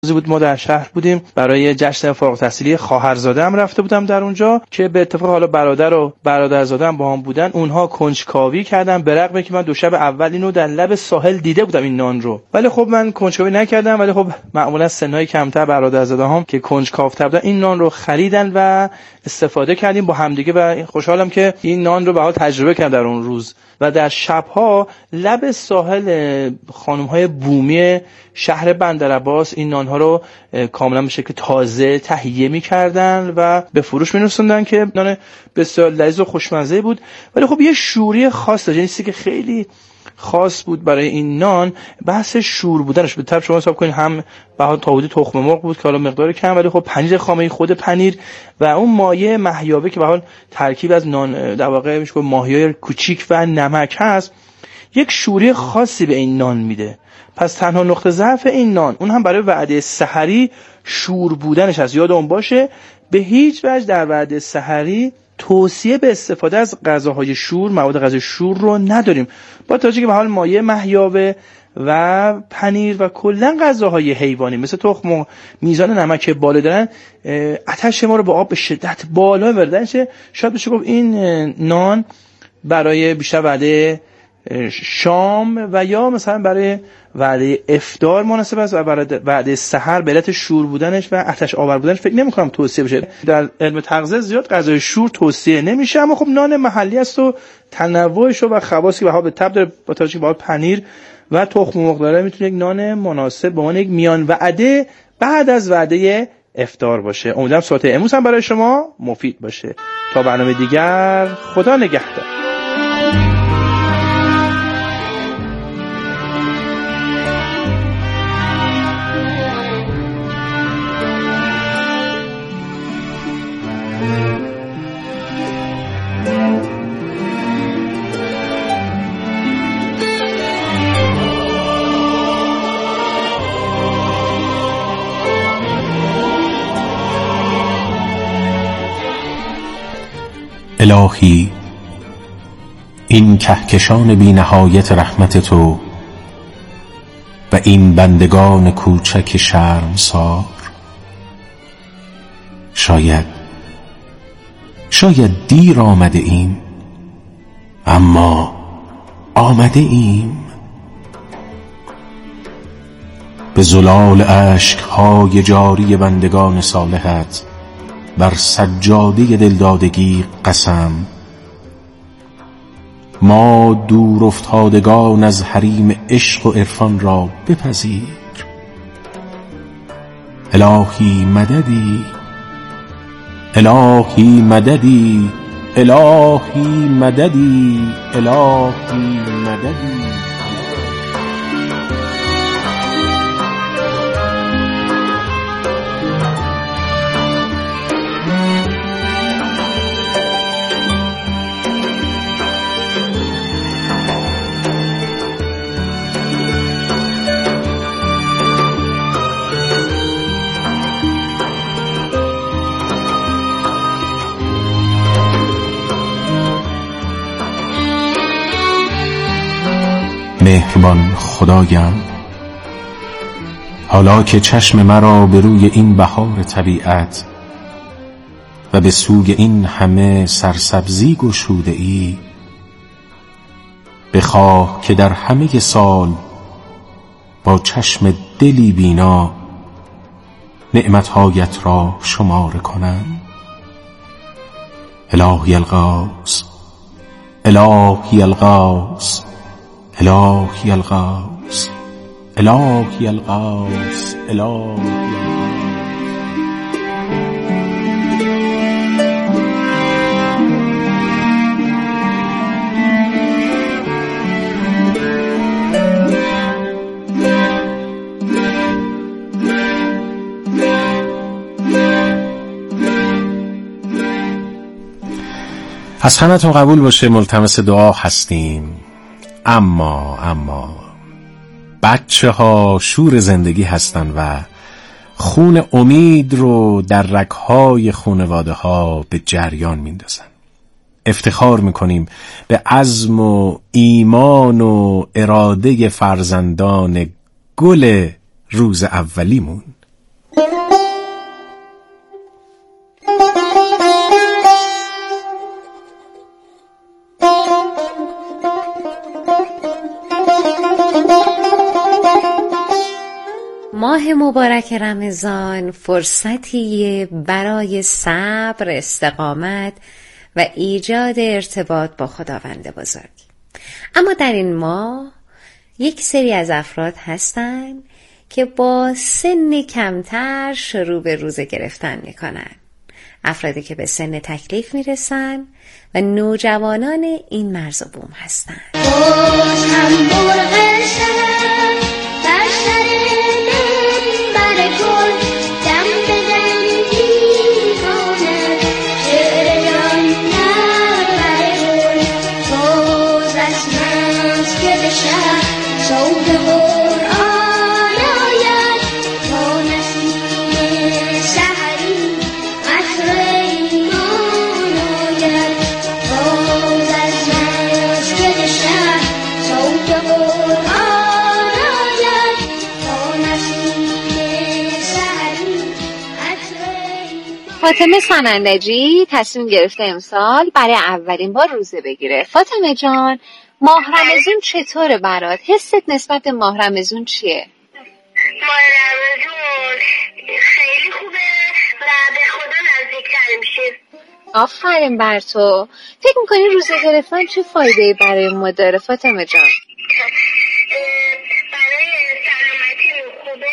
بود ما در شهر بودیم برای جشن فارغ التحصیلی خواهرزاده‌ام رفته بودم در اونجا که به اتفاق حالا برادر و برادرزاده‌ام با هم بودن. اونها کنجکاوی کردن به رغم اینکه من دو شب اول اینو در لب ساحل دیده بودم این نان رو، ولی خب من کنجکاوی نکردم. ولی خب معمولا سنای کمتر برادرزاده‌هام که کنجکاوتر بودن این نان رو خریدن و استفاده کردیم با همدیگه و خوشحالم که این نان رو به حال تجربه کردم در اون روز. و در شب‌ها لب ساحل خانم‌های بومی شهر بندرعباس این نان‌ها رو کاملا به شکل تازه تهیه می‌کردن و به فروش می‌رسوندن که نان بسیار لذیذ و خوشمزه بود. ولی خب یه شوری خاص داشت، یعنی چیزی که خیلی خاص بود برای این نان بحث شور بودنش. به طرف شما حساب کنید هم بها تاودی تخم مرغ بود که حالا مقدار کم، ولی خب پنیر خامه خود پنیر و اون مایه مهیابه که به حال ترکیب از نان در واقع میشه گفت ماهیای کوچیک و نمک هست، یک شوری خاصی به این نان میده. پس تنها نقطه ضعف این نان اون هم برای وعده سحری شور بودنش هست. یادمون باشه به هیچ وجه در وعده سحری توصیه به استفاده از غذاهای شور، مواد غذایی شور رو نداریم، با توجه که به حال مایه مهیابه و پنیر و کلا غذاهای حیوانی مثل تخم و میزان نمک بالا دارن آتش ما رو با آب به شدت بالا میبرن. شاید بشه گفت این نان برای بیشتر وعده شام و یا مثلا برای وعده افطار مناسب است و برای وعده سحر به علت شور بودنش و آتش آور بودنش فکر نمی‌کنم توصیه بشه. در علم تغذیه زیاد غذای شور توصیه نمیشه، اما خب نان محلی است و تنوعش و خواصی بها به تب داره، با توجه به پنیر و تخم مرغ داره میتونه یک نان مناسب به عنوان یک میان وعده بعد از وعده افطار باشه. امیدوارم صحبت امروز هم برای شما مفید باشه. تا برنامه دیگر، خدا نگهدار. الهی این کهکشان بی نهایت رحمت تو و این بندگان کوچک شرمسار، شاید دیر آمده ایم، اما آمده ایم. به زلال اشک‌های جاری بندگان صالحت بر سجاده دلدادگی قسم، ما دور افتادگان از حریم عشق و عرفان را بپذیر. الهی مددی، الهی مددی، الهی مددی، الهی مددی. مهربان خدایم، حالا که چشم مرا به روی این بهار طبیعت و به سوی این همه سرسبزی گشوده ای، بخواه که در همه سال با چشم دلی بینا نعمتهایت را شمار کنم. الهی الغاث، الهی الغاث، الهی الغاث، الهی الغاث، الهی از همتون قبول باشه ملتمس دعا هستیم. اما بچه ها شور زندگی هستن و خون امید رو در رگ‌های خانواده ها به جریان میندازن. افتخار میکنیم به عزم و ایمان و اراده فرزندان گل روز اولیمون. ماه مبارک رمضان فرصتی برای صبر، استقامت و ایجاد ارتباط با خداوند بزرگ. اما در این ماه یک سری از افراد هستن که با سن کمتر شروع به روزه گرفتن میکنن. افرادی که به سن تکلیف میرسن و نوجوانان این مرز و بوم هستن. فاطمه سنندجی تصمیم گرفته امسال برای اولین بار روزه بگیره. فاطمه جان، ماه رمضان چطوره برات؟ حست نسبت به ماه رمضان چیه؟ ماه رمضان خیلی خوبه و به خدا نزدیک‌تر میشیم. آفرین بر تو. فکر میکنی روزه گرفتن چه فایده‌ای برای ما داره فاطمه جان؟ برای سلامتی خوبه.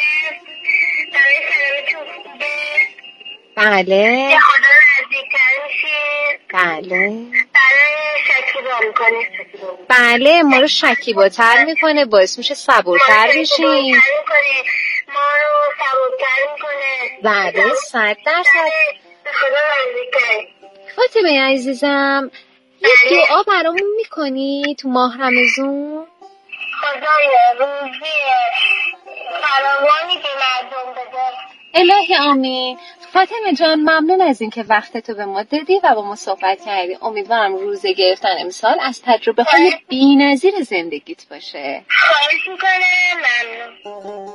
بله. به خدا نزدیک‌تر میشیم. بله. برای شکیبا میکنه. بله، ما رو شکیباتر میکنه، باعث میشه صبورتر بشیم. ما رو صبورتر میکنه. بله، 100%. به خدا نزدیک‌تر. فاطمه عزیزم، یه دعا برامون میکنی تو ماه رمضان؟ خدایا روزی فراوانی به مردم بده. الهی آمین. فاطمه جان، ممنون از این که وقتتو به ما دادی و با ما صحبت کردی. امیدوارم روزه گرفتن امسال از تجربه های بی‌نظیر زندگیت باشه. خواهش میکنم. ممنون.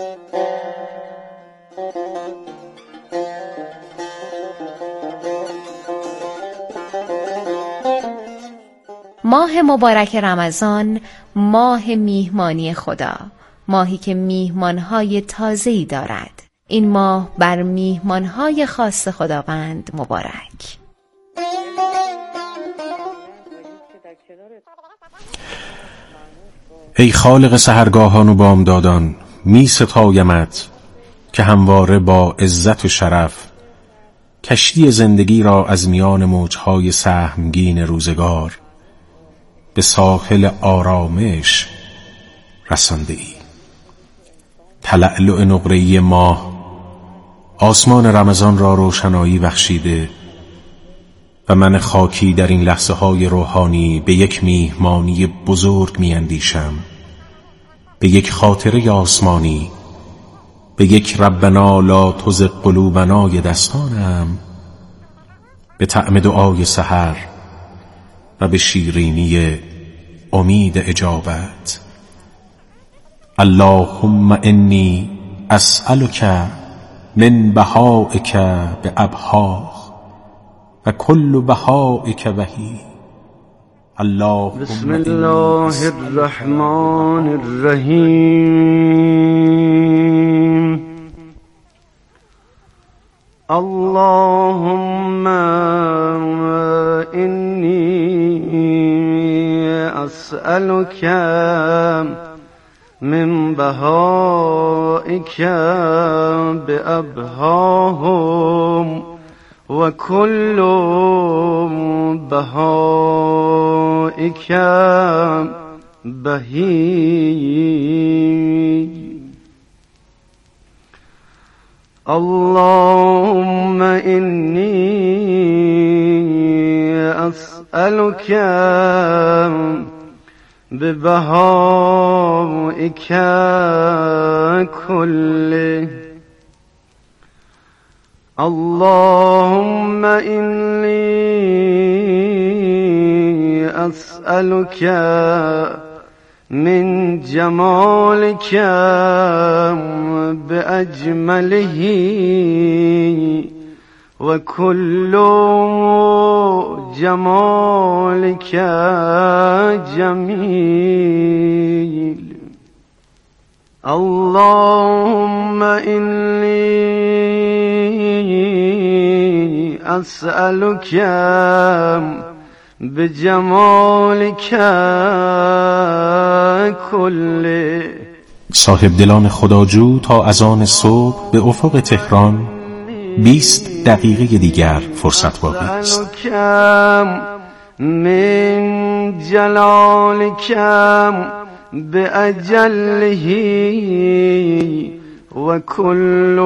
ماه مبارک رمضان ماه میهمانی خدا، ماهی که میهمانهای تازه‌ای دارد. این ماه بر میهمانهای خاص خداوند مبارک. ای خالق سحرگاهان و بامدادان، می ستایمت که همواره با عزت و شرف کشتی زندگی را از میان موجهای سهمگین روزگار به ساحل آرامش رسانده ای. تلألؤ نقره‌ای ماه آسمان رمضان را روشنایی بخشیده و من خاکی در این لحظه های روحانی به یک میهمانی بزرگ می اندیشم، به یک خاطره آسمانی، به یک ربنا لا تزغ قلوبنای دستانم، به طعم دعای سحر و به شیرینی امید اجابت. اللهم انی اسألک من بهائک بأبهاه و کل بهائک بهی. بسم الله الرحمن الرحیم. اللهم انی اسألک من بهائک بأبهاهم و کل بهائک بهی. اللهم انی اسألک ببهائک كله. اللهم إني أسألك من جمالك بأجمله وكل جمالك جميل. اللهم إني أسألك بجمالك كله. صاحب دلان خداجو تا اذان صبح به افق تهران 20 دقیقه دیگر فرصت باقی است. من جلالك بأجله وكل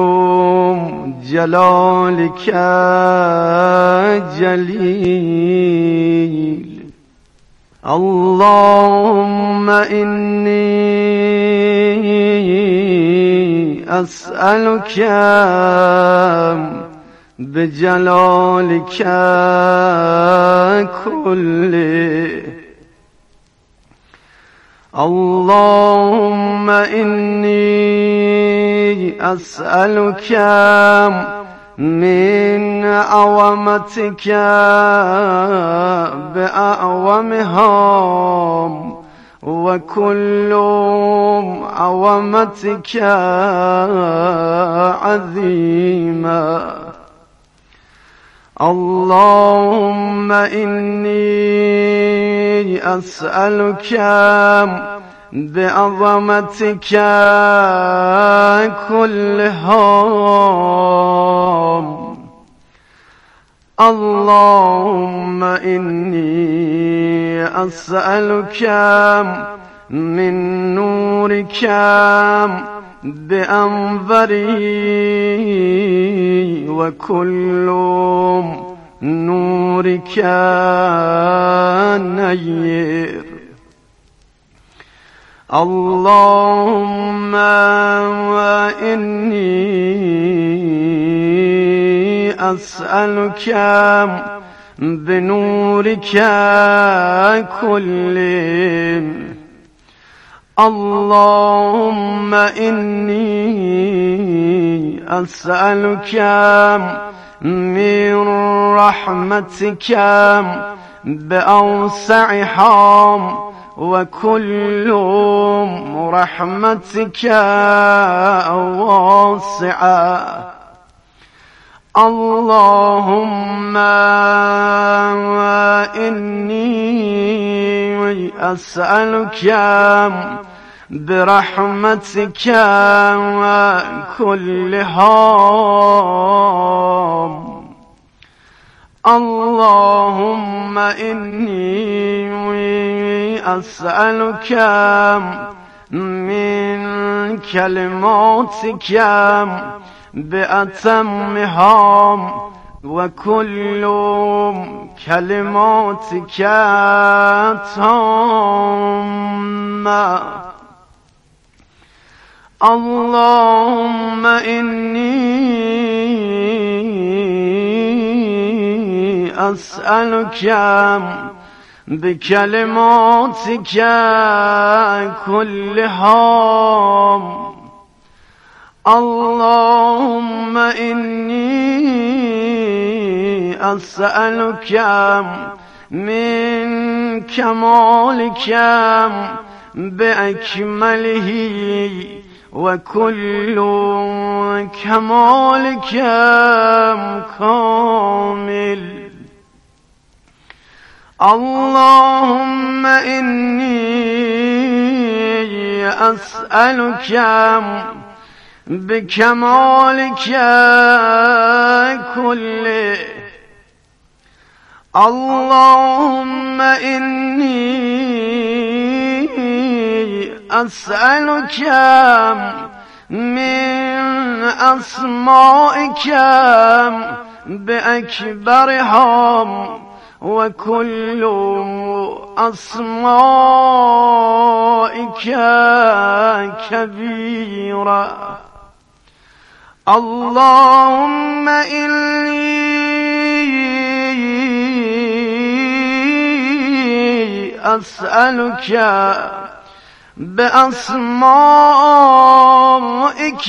جلالك جليل. اللهم إني أسألك بجلالك كله. اللهم إني أسألك من عظمتك بأعظمها وكل عظمتك عظيما. اللهم إني أسألك بعظمتك كلها. اللهم إني أسألك من نورك بأنظري وكل نورك نير. اللهم إني أسألك بنورك كله. اللهم إني أسألك من رحمتك بأوسعها وكل رحمتك واسعة. اللهم إني أسألك برحمتك كلها. اللهم إني أسألك من كلماتك بأتمها وكل كلماتك تامة. اللهم إني أسألك بكلماتك كلها. اللهم إني أسألك من كمالك بأكمله وكل كمالك كامل. اللهم إني أسألك بكمالك كله. اللهم إني أسألك من أسمائك بأكبرها وكل أسمائك كبيرة. اللهم إني أسألك بأسمائك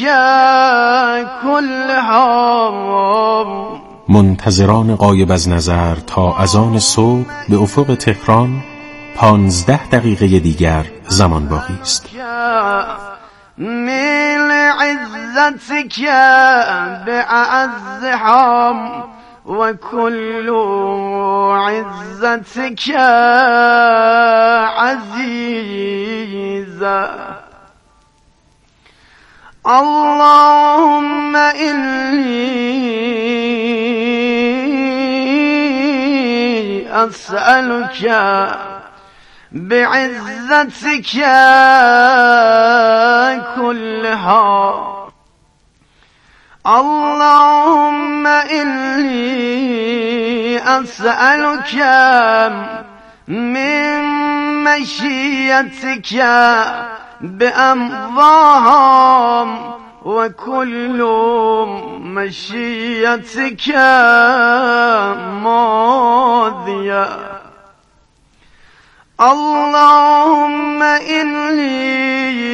كلها. منتظران غایب از نظر تا اذان صبح به افق تهران 15 دقیقه دیگر زمان باقی است. من عزتك بأعزهم وكل عزتك عزيزا. اللهم إني أسألك بعزتك كلها. اللهم إني أسألك من مشيتك بأمضاهم وكل مشيتك ماضية. اللهم إني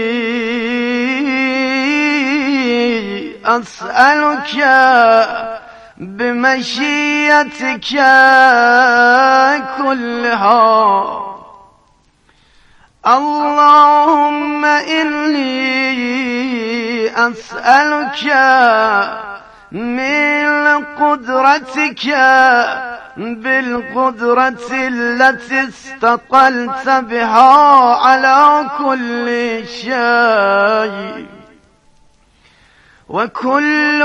أسألك بمشيتك كلها. اللهم إني أسألك من قدرتك بالقدرة التي استقلت بها على كل شيء وكل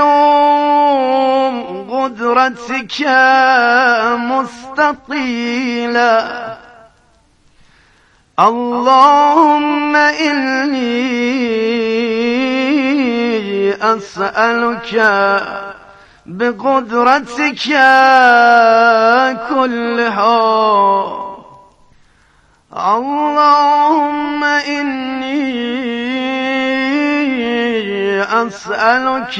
قدرتك مستطيلة. اللهم إني أسألك بقدرتك كلها. اللهم إني أسألك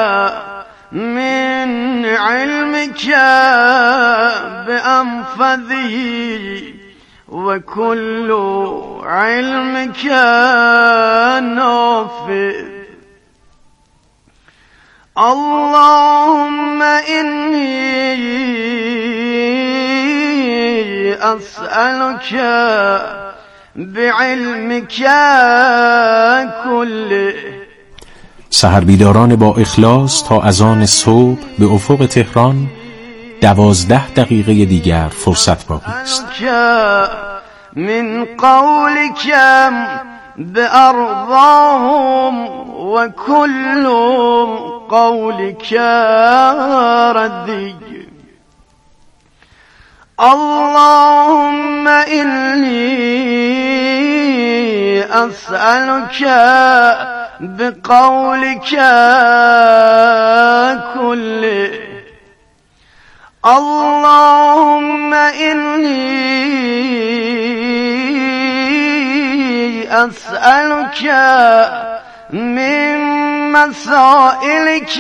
من علمك بأنفذه وكل علمك نافذ. اللهم إني أسألك بعلمك كله. سحربیداران با اخلاص تا اذان صبح به افق تهران 12 دقیقه دیگر فرصت باقی است. من قولك بأرضاهم وكل قولك ردي. اللهم إني أسألك بقولك كله. اللهم إني أسألك من مسائلك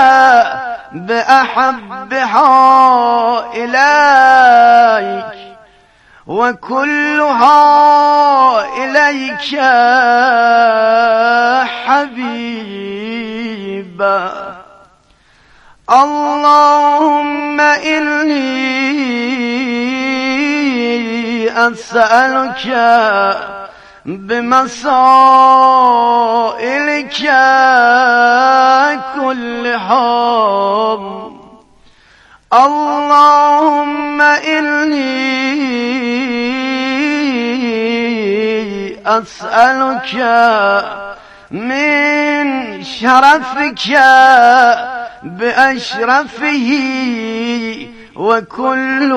بأحبها إليك وكلها إليك حبيبا. اللهم إني أسألك بمسائلك كلها. اللهم إني أسألك من شرفك بأشرفه وكل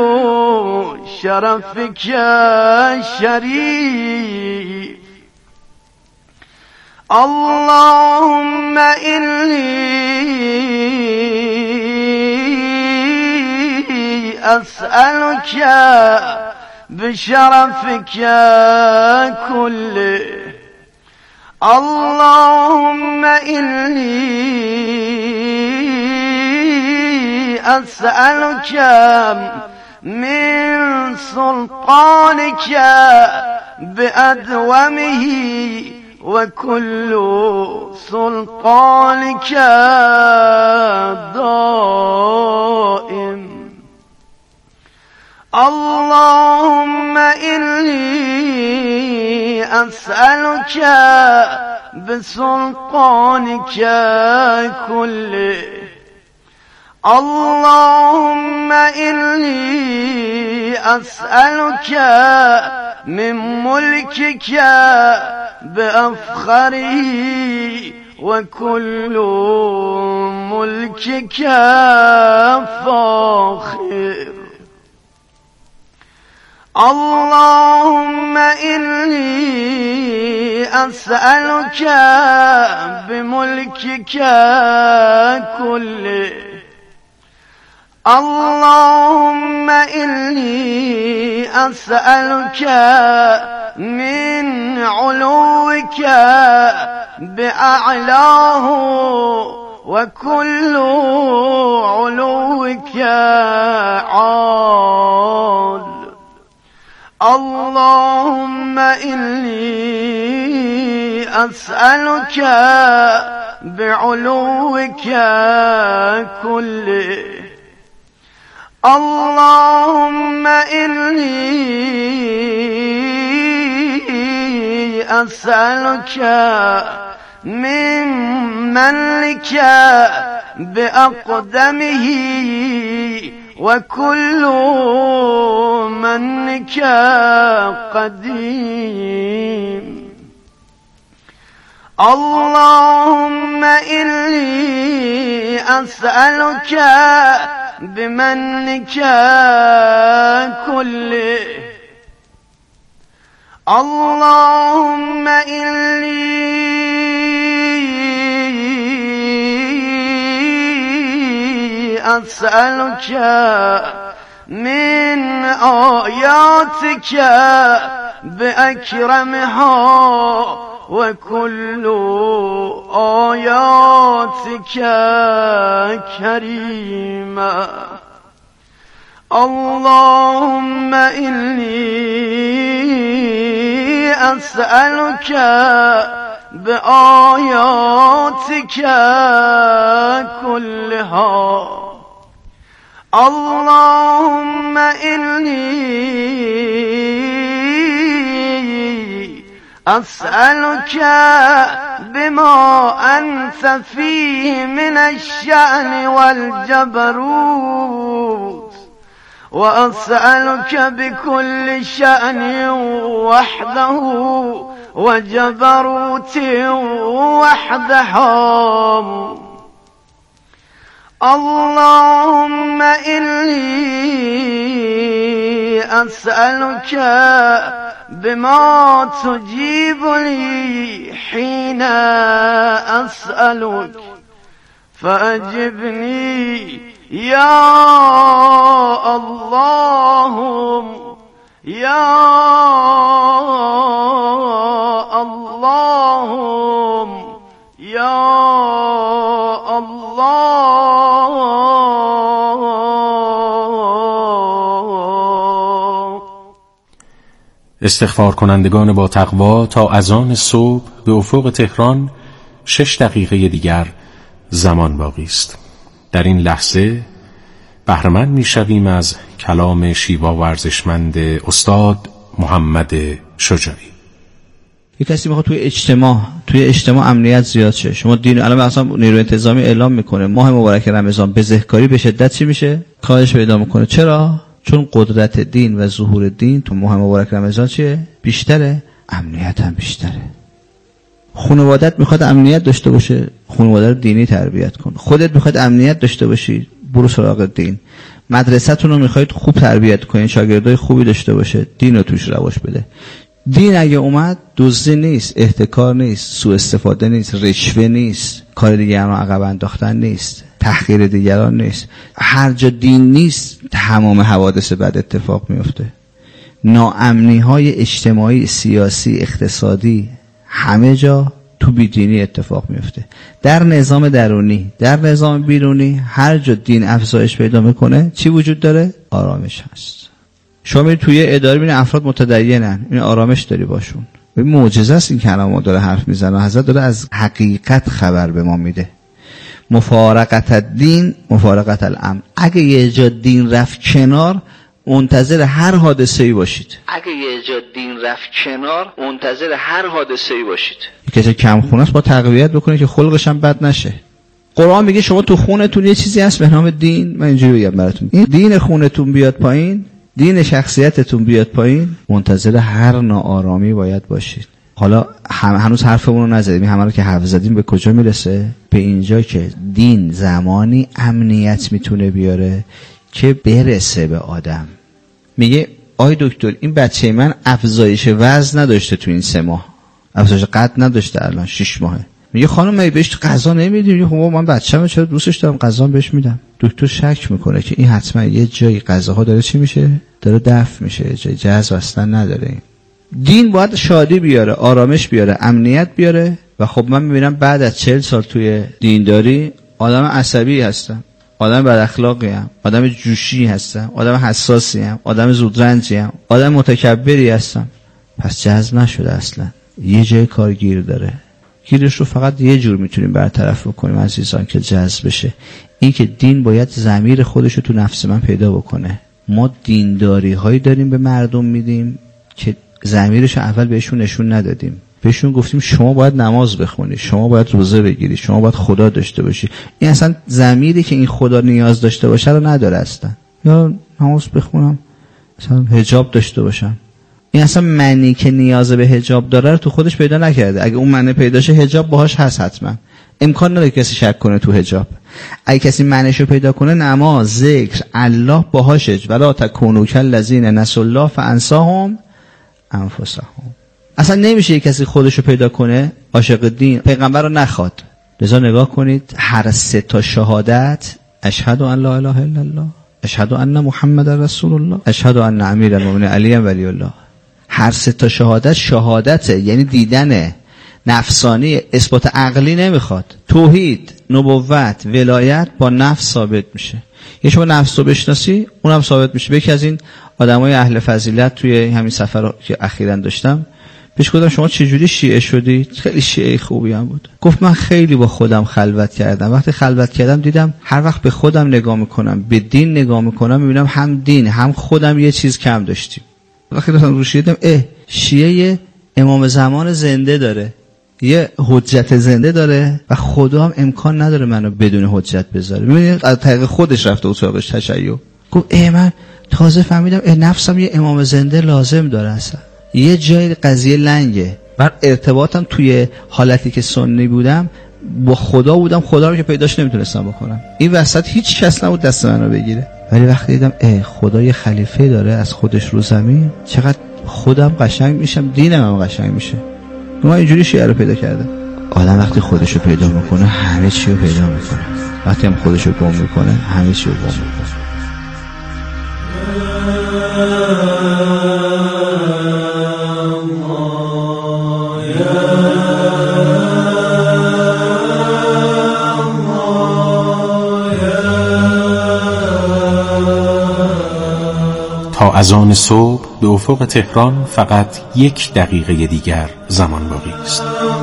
شرفك شريف. اللهم إني أسألك بشرفك كله. اللهم إني أسألك من سلطانك بأدومه وكل سلطانك دائم. اللهم إني أسألك بسلطانك كله. اللهم إني أسألك من ملكك بأفخره وكل ملكك فاخر. اللهم إني أسألك بملكك كله. اللهم إني أسألك من علوك بأعلاه وكل علوك عال. اللهم إني أسألك بعلوك كله. اللهم إني أسألك من منك بأقدمه وكل منك قديم. اللهم إني أسألك بمنك كله. اللهم إني أسألك من آياتك بأكرمها وكل آياتك كريمة. اللهم إني أسألك بآياتك كلها. اللهم إني أسألك بما أنت فيه من الشأن والجبروت، وأسألك بكل شأن وحده وجبروت وحدها. اللهم إني أسألك بما تجيب لي حين أسألك فأجبني يا اللهم يا اللهم يا استغفار کنندگان با تقوا تا اذان صبح به افق تهران 6 دقیقه دیگر زمان باقی است. در این لحظه بهره‌مند می‌شویم از کلام شیوا و ارزشمند استاد محمد شجاعی. یک کسی میخواد توی اجتماع امنیت زیاد شه. شما دین الان مثلا نیروی انتظامی اعلام میکنه ماه مبارک رمضان بزهکاری به شدت چی میشه؟ کاهش پیدا میکنه. چرا؟ چون قدرت دین و ظهور دین تو ماه مبارک رمضان چیه؟ بیشتره، امنیت هم بیشتره. خانوادت میخواد امنیت داشته باشه، خانواده رو دینی تربیت کن. خودت میخواد امنیت داشته باشی، برو سراغ دین. مدرسه‌تون رو میخواید خوب تربیت کنین، شاگردای خوبی داشته باشه، دین رو توش رواج بده. دین اگه اومد دزدی نیست، احتکار نیست، سوء استفاده نیست، رشوه نیست، کار دیگران رو عقب انداختن نیست، تحقیر دیگران نیست. هر جا دین نیست تمام حوادث بد اتفاق میفته. ناامنی های اجتماعی، سیاسی، اقتصادی، همه جا تو بیدینی اتفاق میفته. در نظام درونی، در نظام بیرونی، هر جا دین افزایش پیدا میکنه چی وجود داره؟ آرامش هست. شما میری توی اداره ببینید افراد متدینن، این آرامش داری باشون. این معجزه است این کلمات داره حرف میزنه. حضرت داره از حقیقت خبر به ما میده. مفارقت الدین مفارقت الامن. اگه یه جا دین رفت کنار منتظر هر حادثه‌ای باشید. کسی کم خونه است با تقویت بکنه که خلقش هم بد نشه. قرآن میگه شما تو خونتون یه چیزی هست به نام دین. من اینجوری بگم براتون، این دین خونتون بیاد پایین، دین شخصیتتون بیاد پایین، منتظر هر ناآرامی باید باشید. حالا هنوز حرفمون رو نزدیم، همه رو که حرف زدیم به کجا میرسه؟ به اینجا که دین زمانی امنیت میتونه بیاره که برسه به آدم. میگه آی دکتر این بچه من افزایش وزن نداشته تو این 3 ماه، افزایش قد نداشته، الان 6 ماهه. میگه خانم من بهش غذا نمیدیم. میگه خب من بچه‌مو چرا دوستش دارم غذا بهش میدم. دکتر شک میکنه که این حتما یه جایی غذاها داره چی میشه، داره دفع میشه، جای جذب اصلا نداره. دین باید شادی بیاره، آرامش بیاره، امنیت بیاره. و خب من میبینم بعد از 40 سال توی دینداری آدم عصبی هستم، آدم بد اخلاقی ام، آدم جوشی هستم، آدم حساسی ام، آدم زودرنجی ام، آدم متکبری هستم. پس جذب نشده اصلا. یه جای کار گیر داره. گیرش رو فقط یه جور میتونیم برطرف بکنیم عزیزان که جذب بشه. این که دین باید ضمیر خودش رو تو نفس من پیدا بکنه. ما دینداری هایی داریم به مردم میدیم که ضمیرش رو اول بهشون نشون ندادیم. بهشون گفتیم شما باید نماز بخونی، شما باید روزه بگیری، شما باید خدا داشته باشی. این اصلا ضمیری که این خدا نیاز داشته باشه رو نداره اصلا. یا نماز بخونم، مثلا حجاب داشته باشم. این اصلا معنی که نیاز به حجاب داره رو تو خودش پیدا نکرده. اگه اون معنی پیدا شه حجاب باهاش هست حتما. امکان نداره کسی شک کنه تو حجاب. اگه کسی معنیشو پیدا کنه نماز، ذکر، الله باهاشه. ولا تکونوا کالذین نسوا الله فانساهم انفسهم. اصلا نمیشه یک کسی خودشو پیدا کنه عاشق دین پیغمبر رو نخواد. لذا نگاه کنید هر 3 تا شهادت، اشهد ان لا اله الا الله، اشهد ان محمد رسول الله، اشهد ان امیر المؤمنین علی ولی الله. هر 3 تا شهادته، یعنی دیدن نفسانی، اثبات عقلی نمیخواد. توحید، نبوت، ولایت با نفس ثابت میشه. یه شما نفس رو بشناسی اونم ثابت میشه. یکی از این آدمای اهل فضیلت توی همین سفر که اخیراً داشتم بهش گفتم شما چجوری شیعه شدید؟ خیلی شیعه خوبی هم بود. گفت من خیلی با خودم خلوت کردم. وقتی خلوت کردم دیدم هر وقت به خودم نگاه میکنم، به دین نگاه میکنم، میبینم هم دین هم خودم یه چیز کم داشتیم. وقتی رفتم رو شیعه دیدم شیعه امام زمان زنده داره، یه حجت زنده داره و خدا هم امکان نداره منو بدون حجت بذاره. میبینید از طریق خودش رفته اتاقش تشیع. گفت من تازه فهمیدم نفسم یه امام زنده لازم داره. اصلا یه جای قضیه لنگه. من ارتباطم توی حالتی که سنی بودم با خدا بودم، خدا رو که پیداش نمیتونستم بکنم. این وسط هیچ کس نبود دست منو بگیره. ولی وقتی دیدم خدا یه خلیفه داره از خودش رو زمین، چقدر خودم قشنگ میشم، دینم هم قشنگ میشه. من اینجوری شیعه رو پیدا کردم. آدم وقتی خودش رو پیدا میکنه همه چی رو پیدا میکنه. وقتی هم خودش رو گم میکنه همه چی رو گم میکنه. تا اذان صبح به افق تهران فقط 1 دقیقه دیگر زمان باقی است.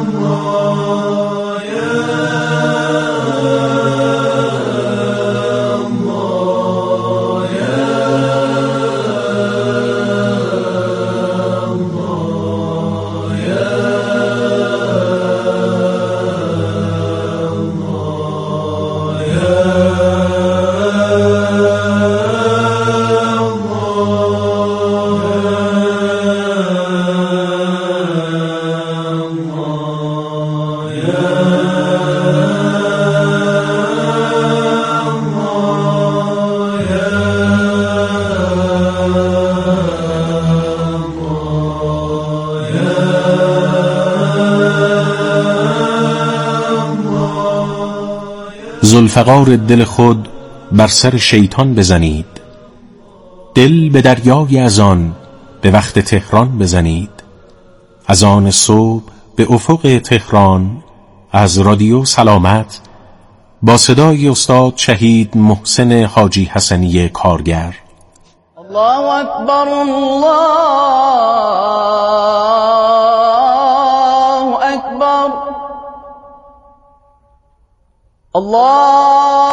ذوالفقار دل خود بر سر شیطان بزنید، دل به دریای اذان به وقت تهران بزنید. اذان صبح به افق تهران از رادیو سلامت با صدای استاد شهید محسن حاجی حسنی کارگر. الله أكبر الله أكبر الله